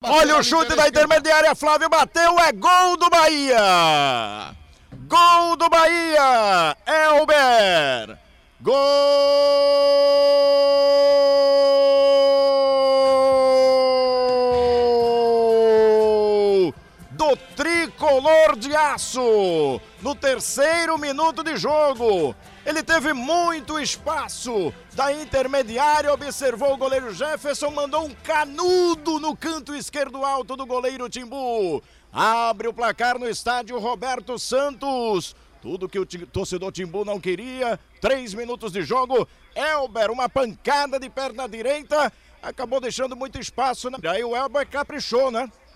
Olha o chute da intermediária, Flávio bateu, é gol do Bahia! Gol do Bahia! Elber! Gol do tricolor de aço! No terceiro minuto de jogo, ele teve muito espaço da intermediária, observou o goleiro Jefferson, mandou um canudo no canto esquerdo alto do goleiro Timbu. Abre o placar no estádio Roberto Santos. Tudo que o torcedor Timbu não queria. 3 minutos de jogo. Elber, uma pancada de perna direita, acabou deixando muito espaço. Aí o Elber caprichou, né?